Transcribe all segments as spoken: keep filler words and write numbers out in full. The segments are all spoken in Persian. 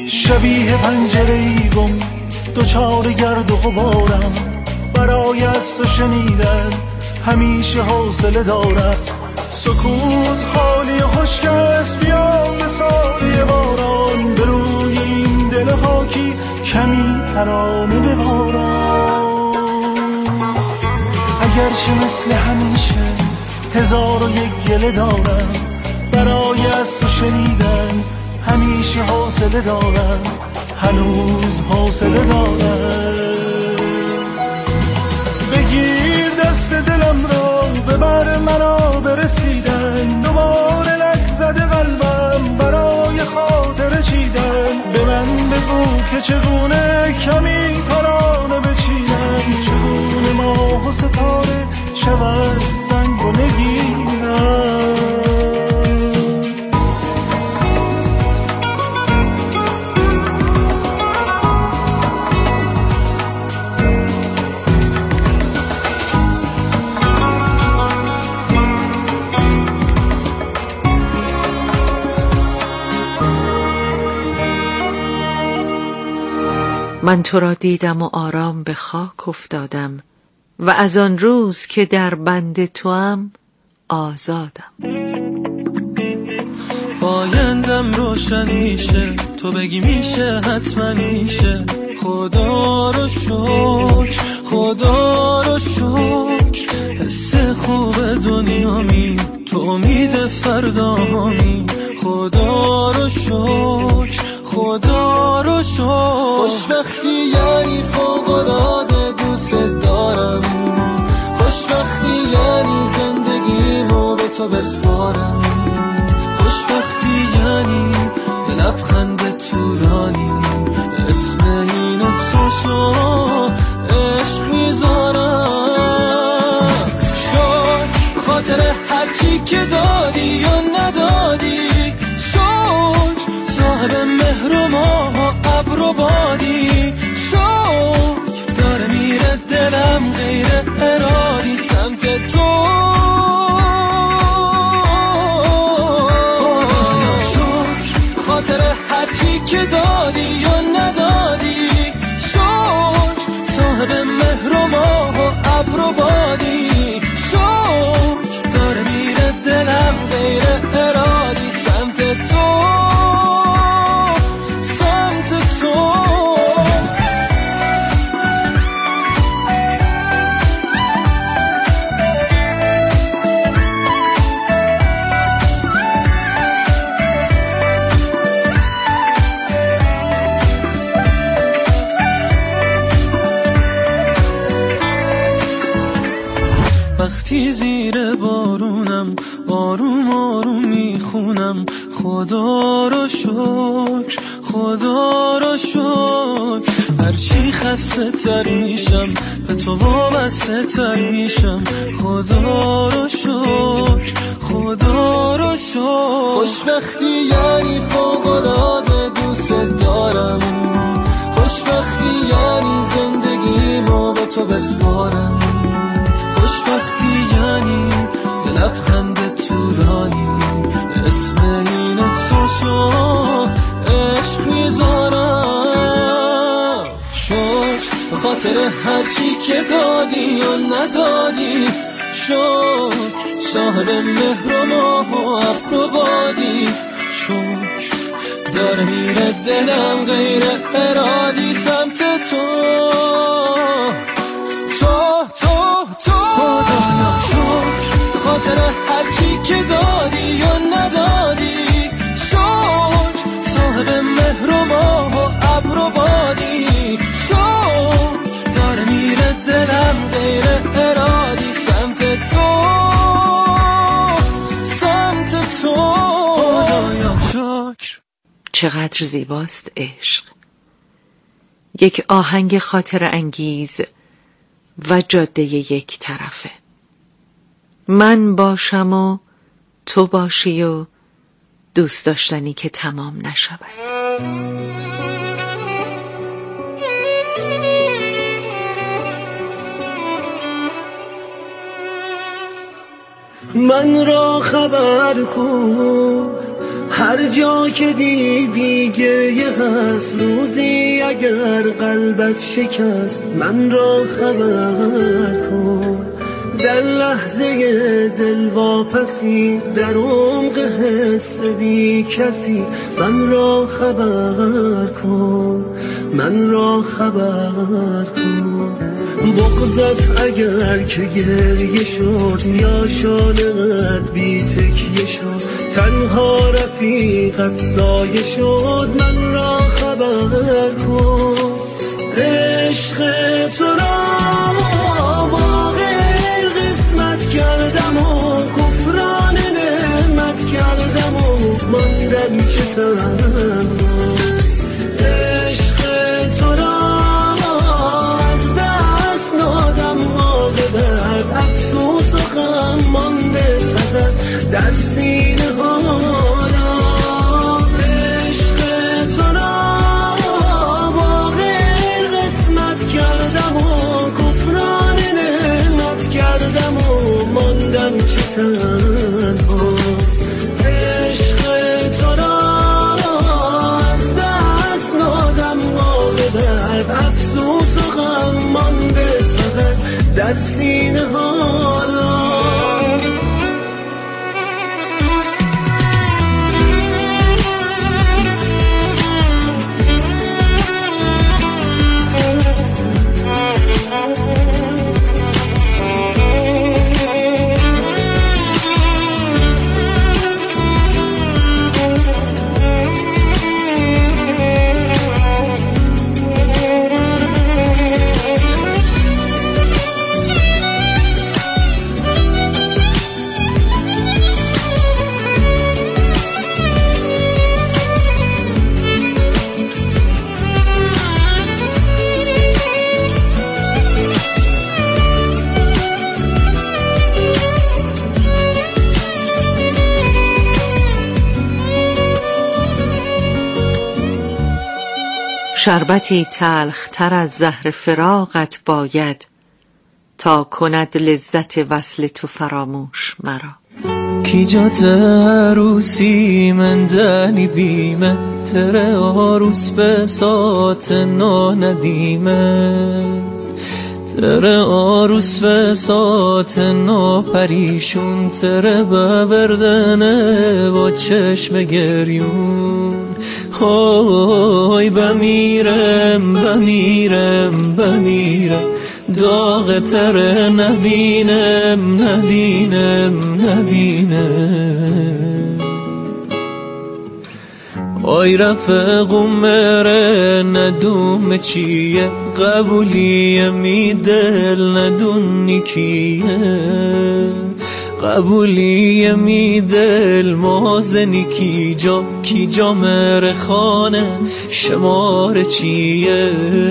شبیه پنجره‌ای گم دوچار گرد و غبارم، برای از تو شنیدن همیشه حوصله دارم. سکوت خالی خشک است، بیا به سایه باران، به روی این دل خاکی کمی ترانه ببارم. اگرچه مثل همیشه هزار و یک گله دارم، برای از تو شنیدن همیشه حوصله دارم، هنوز حوصله دارم. بگیر دست دلم را، ببر مرا برسیدن، دوباره لک زده قلبم برای خاطر چیدن. به من بگو که چگونه کمی ترانه بچینم، چگونه ماه و ستاره شود سنگ و نگینم. من تو را دیدم و آرام به خاک افتادم، و از آن روز که در بند توام آزادم. آیندم روشن میشه، تو بگی میشه حتما میشه. خدا رو شکر، خدا رو شکر، حس خوب دنیا می، تو امید فردا می. خدا رو شکر، خدا رو شکر. خوشبختی یعنی فوق‌العاده دوست دارم، خوشبختی یعنی زندگیمو به تو بسپارم. خوشبختی یعنی یه لبخند طولانی، اسم این احساسو عشق میذارم. شکر خاطر هرچی که دادی یا ندادی، شکر صاحب مهر و ماه و ابر و بادی. شکر داره میره دلم غیر ارادی سمت تو. شکر خاطر هرچی که دادی یا ندادی، شکر صاحب مهر و ماه و ابر و بادی. شکر داره میره دلم غیر ارادی سمت تو. وقتی زیر بارونم آروم آروم میخونم، خدا رو شکر، خدا رو شکر. هرچی خسته تر میشم به تو وابسته تر میشم. خدا رو شکر، خدا رو شکر. خوشبختی یعنی فوق‌العاده دوست دارم، خوشبختی یعنی زندگیمو به تو بسپارم. خوشبختی یعنی یه لبخند طولانی، اسم این احساسو عشق میذارم. شکر به خاطر هرچی که دادی یا ندادی، شکر صاحب مهر و ماه و ابر و بادی. شکر داره میره دلم غیر ارادی سمت تو. خدایا شکر به خاطر هرچی که دادی یا ندادی، شکر صاحب مهر و ماه و ابر و بادی. شکر داره میره دلم غیر ارادی سمت تو، سمت تو. خدایا شکر. چقدر زیباست عشق، یک آهنگ خاطر انگیز و جاده یک طرفه. من باشم و تو باشی و دوست داشتنی که تمام نشود. من را خبر کن هر جا که دیدی گریه هست، روزی اگر قلبت شکست من را خبر کن. در لحظه دلواپسی، در عمق حس بی کسی من را خبر کن، من را خبر کن. بغضت اگر که گریه شد یا شانه‌ات بی تکیه شد، تنها رفیقت سایه شد من را خبر کن. عشق تو را باقی قسمت کردم و کفران نعمت کردم و ماندم چه تنها. عشق تو را از دست دادم، عاقبت افسوس و غم مانده فقط در سینه حالا. عشق تو را باقی قسمت کردم و کفران نعمت کردم و ماندم چه تنها. عشق تو را از دست دادم، عاقبت افسوس و غم مانده فقط در سینه حالا. شربتی تلخ تر از زهر فراقت باید، تا کند لذت وصل تو فراموش مرا. کی جات عروسی من دنی بیمه، تره آروس به سات نا ندیمه. تره آروس به سات نا پریشون، تره ببردنه با چشم گریون. های بمیرم بمیرم بمیرم، داغ تره نبینم نبینم نبینم. آی رفقم مره ندوم چیه، قبولیه می دل ندونی کیه. قبولیه می دل مازنی کی جا، کی جا مره خانه شمار چیه.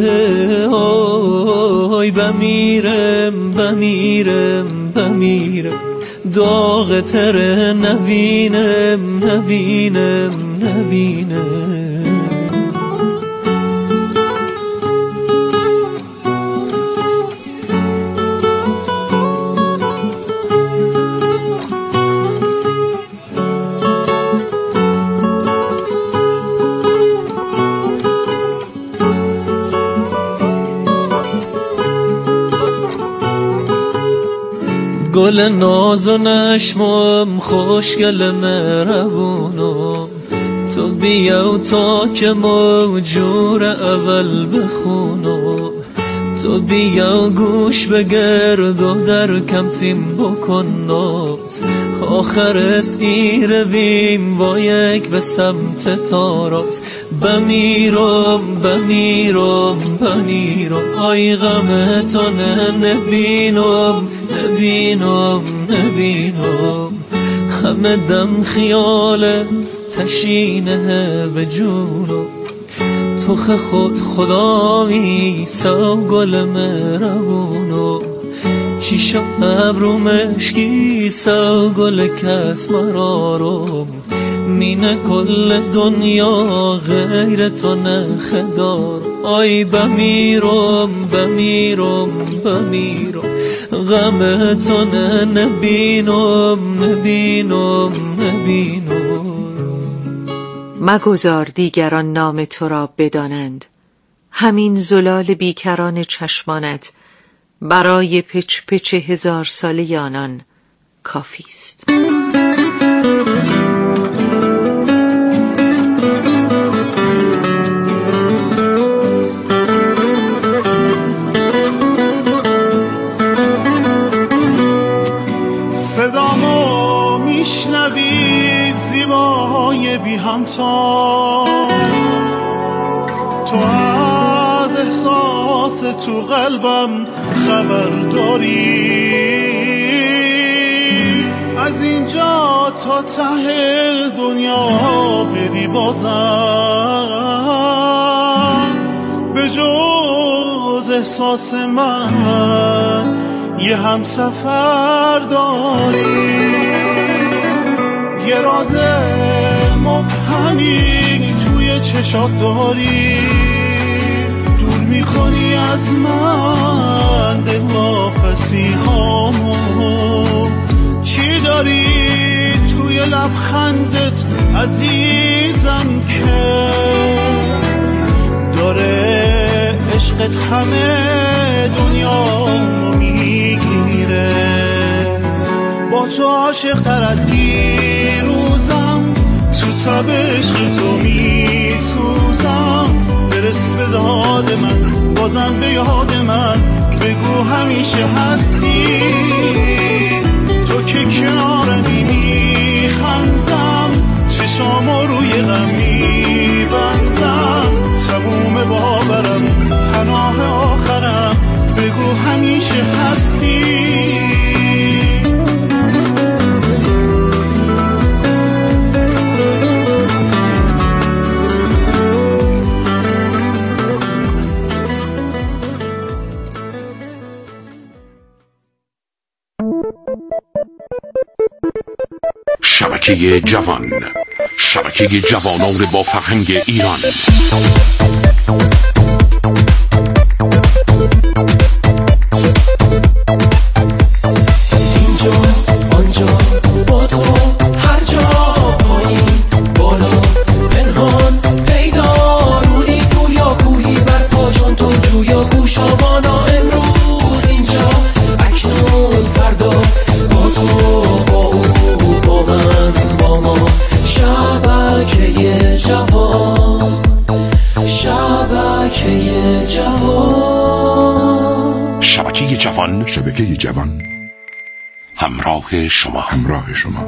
آی بمیرم بمیرم بمیرم، داغ تره نبینم نبینم نبینم. گل ناز و نشمم خوشگل مهربونم، تو بیا تا که موجور اول بخونم. تو بیا گوش بگرد و در کم تیم بکن ناز، آخر اسیر ویم با یک به سمت تاراز. بمیرم بمیرم بمیرم، آی غم تو نبینم نبینم نبینم. همه دم خیالت تشینه به جونم، تو خود خدا میسا گل مهربونو. چی شد ابرو مشکی سا گل کس مرارم، مینه کل دنیا غیر تو نخدار. آی بمیرم بمیرم بمیرم، غم تو نبینم نبینم نبینم. مگذار دیگران نام تو را بدانند. همین زلال بیکران چشمانت برای پچ پچ هزار ساله آنان کافی است. صدامو میشنوی زیباهای بی همتا، تو از احساس تو قلبم خبر داری، از اینجا تا ته دنیا بری بازم به جز احساس من یه همسفر داری، یه راز مبهمی توی چشات داری، دور میکنی از من دلواپسی هامو، چی داری توی لبخندت عزیزم که داره عشقت همه دنیا میگیره، با تو عاشق تر از دیروزم، تو تب عشق تو میسوزم، برس به داد من بازم به یاد من، بگو همیشه هستی، تو که کنارمی میخندم، چشامو روی غم میبندم، تموم باورم پناه آخرم، بگو همیشه هستی. شبکه جوان، شبکه جوانان با فرهنگ ایران. اینجا آنجا با تو هر جا، پایین بالا پنهان پیدا، رودی گویا کوهی بر پا چون تو جویا گوشابانا، امروز اینجا اکنون فردا، با تو با او با من با ما، شبکه جوان، شبکه جوان، شبکه جوان، شبکه جوان، همراه شما، همراه شما.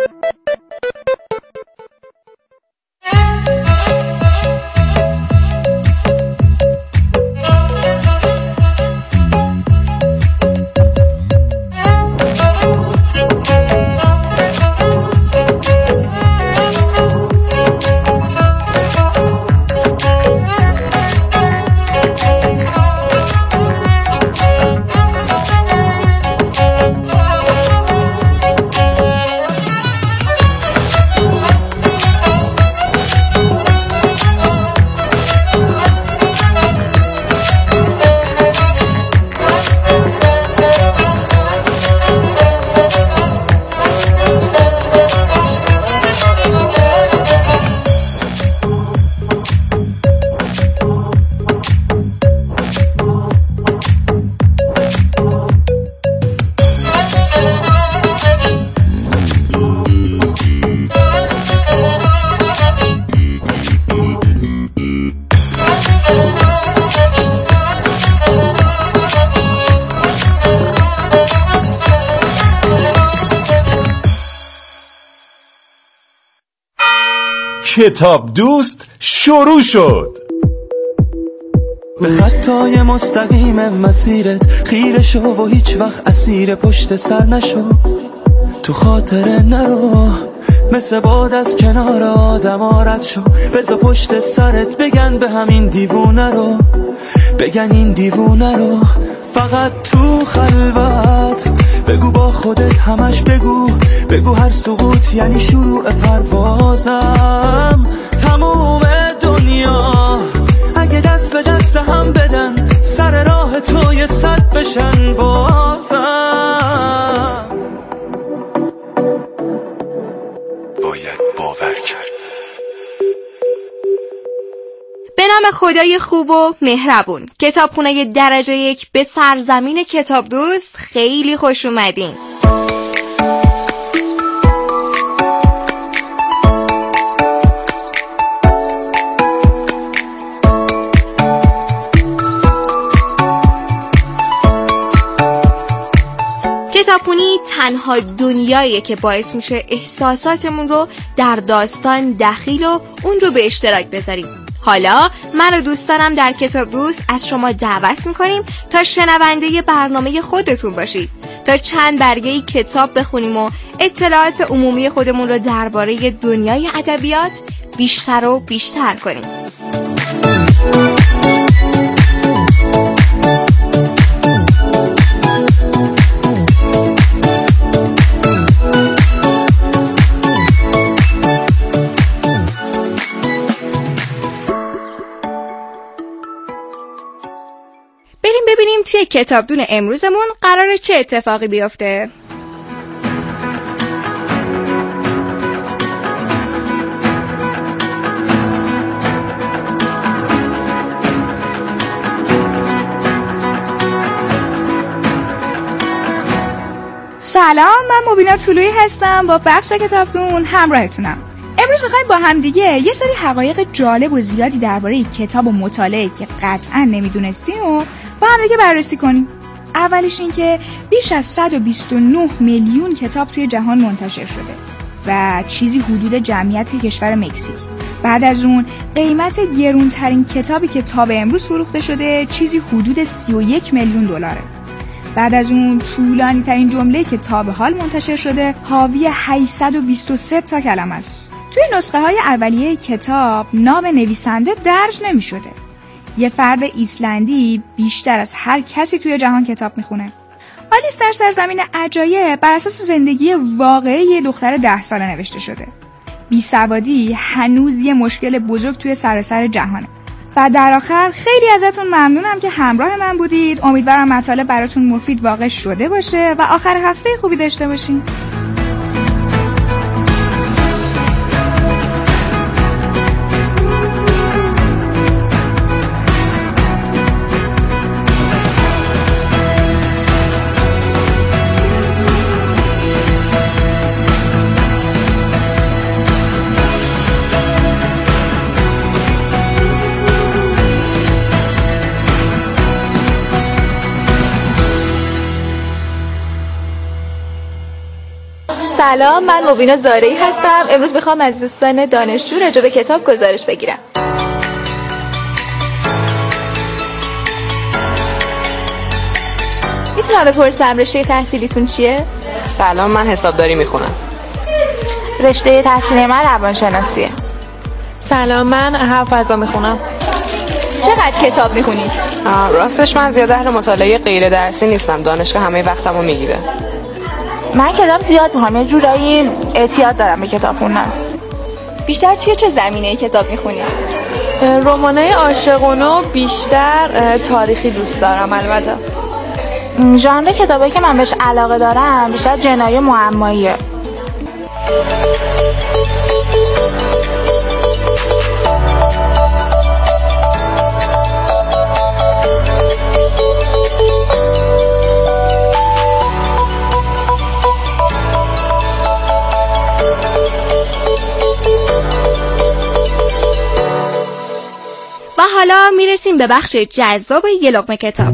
کتاب دوست شروع شد. به خطای مستقیم مسیرت خیره شو و هیچ وقت اسیر پشت سر نشو، تو خاطره نرو، مثل باد از کنار آدم رد شو، بذار پشت سرت بگن به همین دیوونه رو، بگن این دیوونه رو، فقط تو خلوت بگو با خودت همش بگو، بگو هر سقوط یعنی شروع پروازم، تموم دنیا اگه دست به دست هم بدن، سر راه تو یه صد بشن بازم، باید باور کرد. نام خدای خوب و مهربون. کتابخونه درجه یک به سرزمین کتاب دوست خیلی خوش اومدین. کتابخونی تنها دنیاییه که باعث میشه احساساتمون رو در داستان دخیل و اون رو به اشتراک بذاریم. حالا من و دوستانم در کتاب دوست از شما دعوت میکنیم تا شنونده برنامه خودتون باشید، تا چند برگه کتاب بخونیم و اطلاعات عمومی خودمون رو درباره دنیای ادبیات بیشتر و بیشتر کنیم. ببینیم توی کتابدون امروزمون قراره چه اتفاقی بیفته. سلام، من مبینا طلویی هستم، با بخش کتابدون همراهتونم. امروز میخوایم با همدیگه یه سری حقایق جالب و زیادی درباره کتاب و مطالعه که قطعا نمیدونستیم و با همدیگه بررسی کنیم. اولیش این که بیش از صد و بیست و نه میلیون کتاب توی جهان منتشر شده و چیزی حدود جمعیت کشور مکزیک. بعد از اون قیمت گرونترین کتابی که تا به امروز فروخته شده چیزی حدود سی و یک میلیون دلاره. بعد از اون طولانی ترین جمله که تا به حال منتشر شده حاوی هشتصد و بیست و سه تا کلمه است. توی نسخه های اولیه کتاب نام نویسنده درج نمی شده. یه فرد ایسلندی بیشتر از هر کسی توی جهان کتاب میخونه. آلیس در سرزمین عجایب بر اساس زندگی واقعی یه دختر ده ساله نوشته شده. بیسوادی هنوز یه مشکل بزرگ توی سراسر جهانه. و در آخر خیلی ازتون ممنونم که همراه من بودید. امیدوارم مطالب براتون مفید واقع شده باشه و آخر هفته خوبی داشته باشین. سلام، من مبینا زارعی هستم. امروز میخوام از دوستان دانشجو راجع به کتاب گزارش بگیرم. میتونم بپرسم رشته تحصیلیتون چیه؟ سلام، من حسابداری میخونم. رشته تحصیلی من روانشناسیه. سلام، من حفظا میخونم. چقدر کتاب میخونید؟ راستش من زیاد اهل مطالعه غیر درسی نیستم. دانشگاه همه وقتمو میگیره. من کتاب زیاد میخوام، یه جورایی اعتیاد دارم به کتاب خوندن. بیشتر توی چه زمینه کتاب میخونید؟ رمانای عاشقانه، بیشتر تاریخی دوست دارم. البته ژانر کتابی که من بهش علاقه دارم بیشتر جنایی معماییه. حالا میرسیم به بخش جذاب یه لقمه کتاب.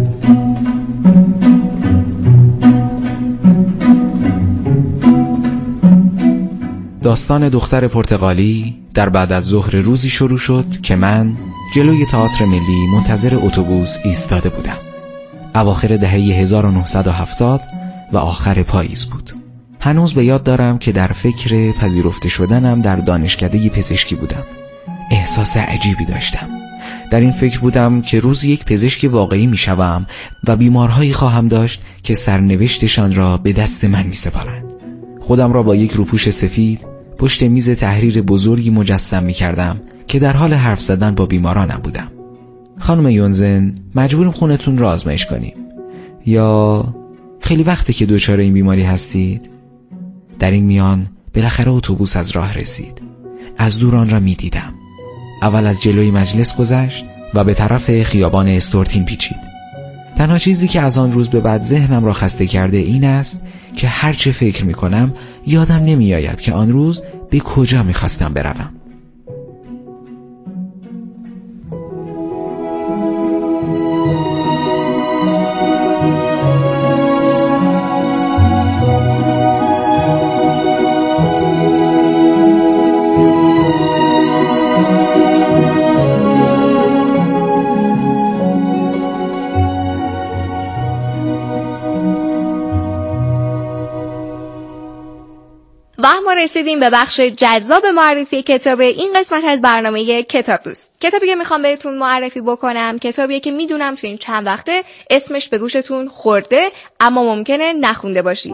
داستان دختر پرتغالی در بعد از ظهر روزی شروع شد که من جلوی تئاتر ملی منتظر اتوبوس ایستاده بودم. اواخر دهه هزار و نهصد و هفتاد و آخر پاییز بود. هنوز به یاد دارم که در فکر پذیرفته شدنم در دانشکده پزشکی بودم. احساس عجیبی داشتم. در این فکر بودم که روز یک پزشک واقعی می شوم و بیمارهایی خواهم داشت که سرنوشتشان را به دست من می سپارند. خودم را با یک روپوش سفید پشت میز تحریر بزرگی مجسم می کردم که در حال حرف زدن با بیمارانم بودم. خانم یونزن، مجبوریم خونتون را آزمایش کنیم؟ یا خیلی وقته که دچار این بیماری هستید؟ در این میان بالاخره اتوبوس از راه رسید. از دور آن را می دیدم. اول از جلوی مجلس گذشت و به طرف خیابان استورتین پیچید. تنها چیزی که از آن روز به بعد ذهنم را خسته کرده این است که هر چه فکر می کنم یادم نمی آید که آن روز به کجا می خواستم بروم. و ما رسیدیم به بخش جذاب معرفی کتاب این قسمت از برنامه کتاب دوست. کتابی که میخوام بهتون معرفی بکنم کتابیه که میدونم تو این چند وقته اسمش به گوشتون خورده اما ممکنه نخونده باشید.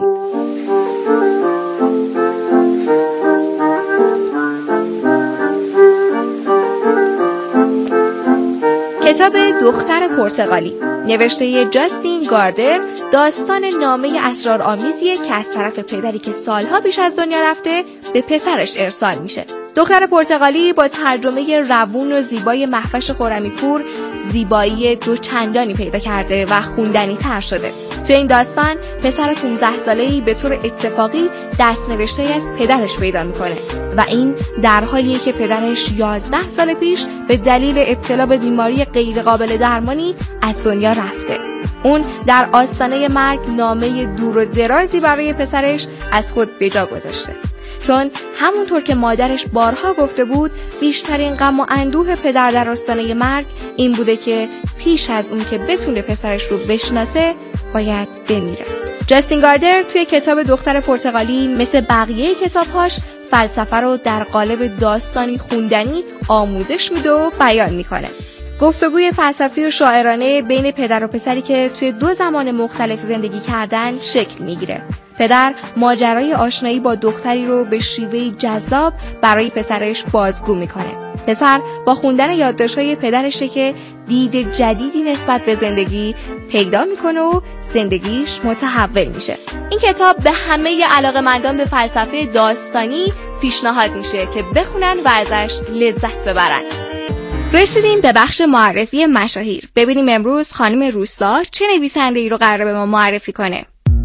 کتاب دختر پرتغالی نوشته جاستین گاردر، داستان نامه اسرارآمیزیه که از طرف پدری که سالها پیش از دنیا رفته به پسرش ارسال میشه. دختر پرتغالی با ترجمه روون و زیبای مهوش خرمی‌پور زیبایی دوچندانی پیدا کرده و خوندنی تر شده. تو این داستان پسر پانزده ساله‌ای به طور اتفاقی دست‌نوشته از پدرش پیدا میکنه و این در حالیه که پدرش یازده سال پیش به دلیل ابتلا به بیماری غیر قابل درمانی از دنیا رفته. اون در آستانه مرگ نامه دور و درازی برای پسرش از خود به جا گذاشته، چون همونطور که مادرش بارها گفته بود بیشترین غم و اندوه پدر در آستانه مرگ این بوده که پیش از اون که بتونه پسرش رو بشناسه باید بمیره. جاستین گاردر توی کتاب دختر پرتغالی مثل بقیه کتابهاش فلسفه رو در قالب داستانی خوندنی آموزش میده و بیان میکنه. گفتگوی فلسفی و شاعرانه بین پدر و پسری که توی دو زمان مختلف زندگی کردن شکل میگیره. پدر ماجرای آشنایی با دختری رو به شیوهی جذاب برای پسرش بازگو میکنه. پسر با خوندن یادداشت‌های پدرشه که دید جدیدی نسبت به زندگی پیدا میکنه و زندگیش متحول میشه. این کتاب به همه علاقه‌مندان به فلسفه داستانی پیشنهاد میشه که بخونن و ازش لذت ببرن. رسیدیم به بخش معرفی مشاهیر. ببینیم امروز خانم روستا چه نویسنده‌ای رو قراره به ما معرفی کنه.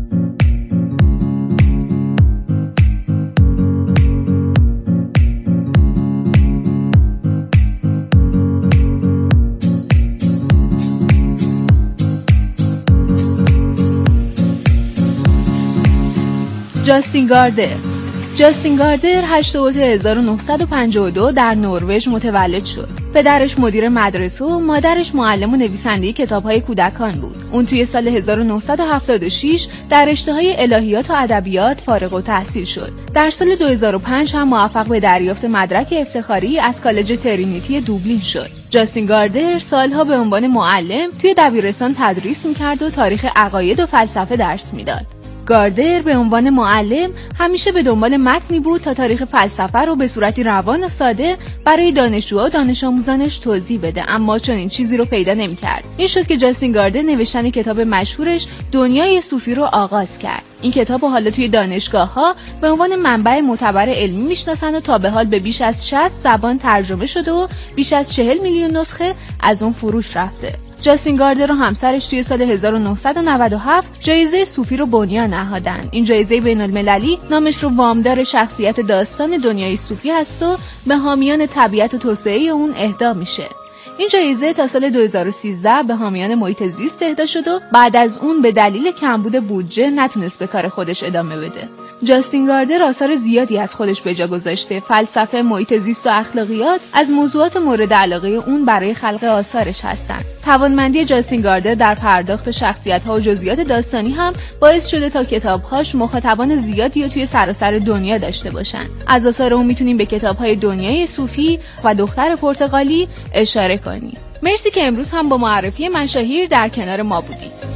جاستین گاردر جاستین گاردر هشتم اوت هزار و نهصد و پنجاه و دو در نروژ متولد شد. پدرش مدیر مدرسه و مادرش معلم و نویسنده کتاب‌های کودکان بود. اون توی سال هزار و نهصد و هفتاد و شش در رشته‌های الهیات و ادبیات فارغ التحصیل شد. در سال دو هزار و پنج هم موفق به دریافت مدرک افتخاری از کالج ترینیتی دوبلین شد. جاستین گاردر سالها به عنوان معلم توی دبیرستان تدریس می‌کرد و تاریخ عقاید و فلسفه درس میداد. گاردر به عنوان معلم همیشه به دنبال متنی بود تا تاریخ فلسفه رو به صورتی روان و ساده برای دانشجوها و دانش آموزانش توضیح بده، اما چنین چیزی رو پیدا نمی‌کرد. این شد که جاستین گاردر نوشتن کتاب مشهورش دنیای صوفی رو آغاز کرد. این کتاب رو حالا توی دانشگاه‌ها به عنوان منبع معتبر علمی میشناسن و تا به حال به بیش از شصت زبان ترجمه شده و بیش از چهل میلیون نسخه از اون فروش رفته. جاستین گاردر و همسرش توی سال هزار و نهصد و نود و هفت جایزه صوفی رو بنیان نهادن. این جایزه بین‌المللی نامش رو وامدار شخصیت داستان دنیای صوفی هست و به حامیان طبیعت و توسعه اون اهدا میشه. این جایزه تا سال دو هزار و سیزده به حامیان محیط زیست اهدا شد و بعد از اون به دلیل کمبود بودجه نتونست به کار خودش ادامه بده. جاستین گاردر آثار زیادی از خودش به جا گذاشته. فلسفه، محیط زیست و اخلاقیات از موضوعات مورد علاقه اون برای خلق آثارش هستند. توانمندی جاستین گاردر در پرداخت شخصیت‌ها و جزئیات داستانی هم باعث شده تا کتاب‌هاش مخاطبان زیادی رو توی سراسر دنیا داشته باشن. از آثار اون میتونیم به کتاب‌های دنیای صوفی و دختر پرتغالی اشاره کنیم. مرسی که امروز هم با معرفی مشاهیر در کنار ما بودید.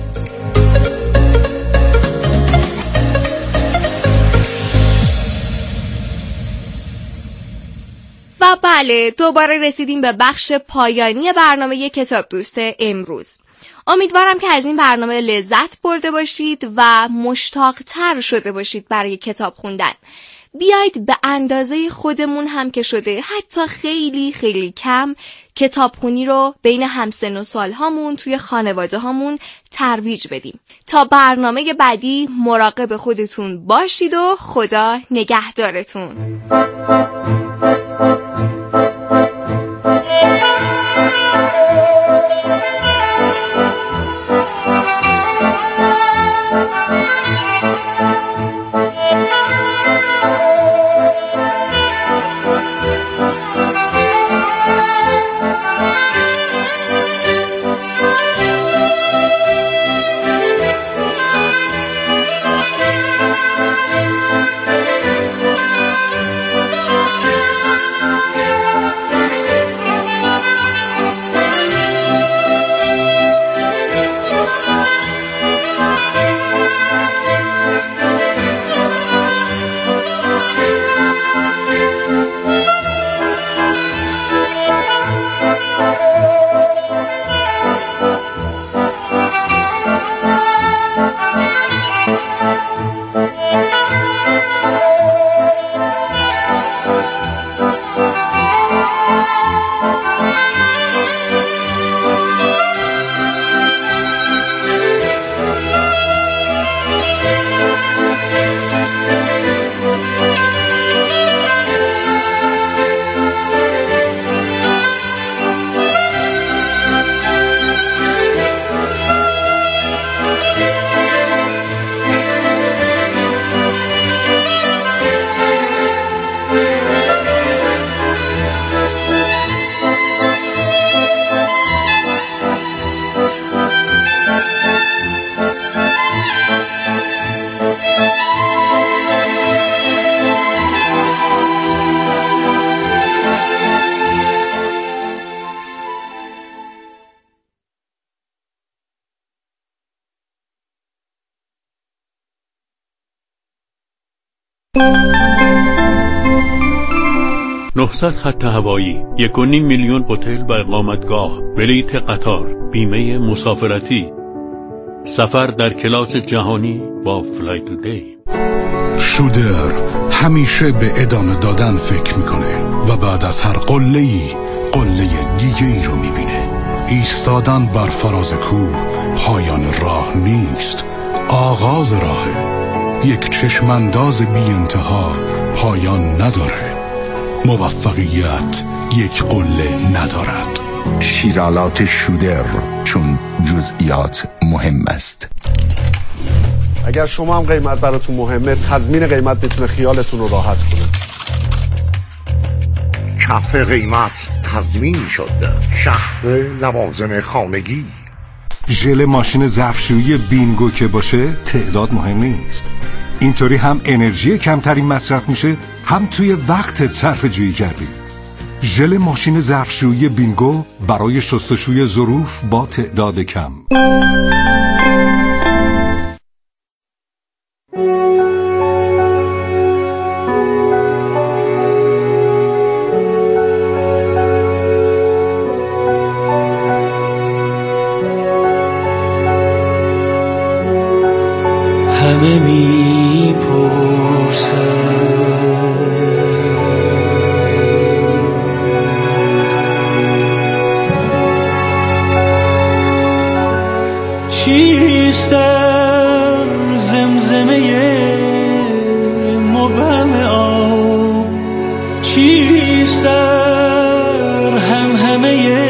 و بله، دوباره رسیدیم به بخش پایانی برنامه کتاب دوست امروز. امیدوارم که از این برنامه لذت برده باشید و مشتاق‌تر شده باشید برای کتاب خوندن. بیاید به اندازه خودمون هم که شده حتی خیلی خیلی کم کتابخونی رو بین همسن و سال هامون توی خانواده هامون ترویج بدیم. تا برنامه بعدی مراقب خودتون باشید و خدا نگهدارتون. نهصد خط هوایی، یک و نیم میلیون هتل و اقامتگاه، بلیت قطار، بیمه مسافرتی، سفر در کلاس جهانی با فلایت دی. شودر همیشه به ادامه دادن فکر میکنه و بعد از هر قله‌ای قله دیگه ای رو میبینه. ایستادن بر فراز کوه پایان راه نیست، آغاز راهه. یک چشمانداز بی انتها پایان نداره. موفقیت یک قله ندارد. شیرالات شودر، چون جزئیات مهم است. اگر شما هم قیمت براتون مهمه، تضمین قیمت میتونه خیالتون رو راحت کنه. کف قیمت تضمین شد. شهر لوازم خانگی. ژل ماشین ظرفشویی بینگو که باشه تعداد مهم نیست. اینطوری هم انرژی کمتری مصرف میشه، هم توی وقتت صرف جویی کردی. ژل ماشین ظرفشویی بینگو برای شستشوی ظروف با تعداد کم. همه میپرسن چیست در زمزمه مبهم آب، چیست در همهمه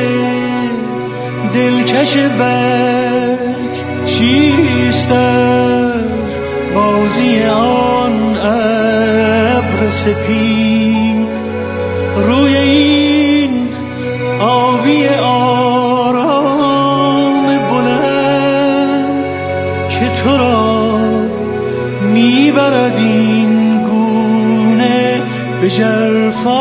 دلکش برگ، چیست در بازی آن ابر سپید روی این آبی آرام بلند که تو را میبرد این گونه به ژرفای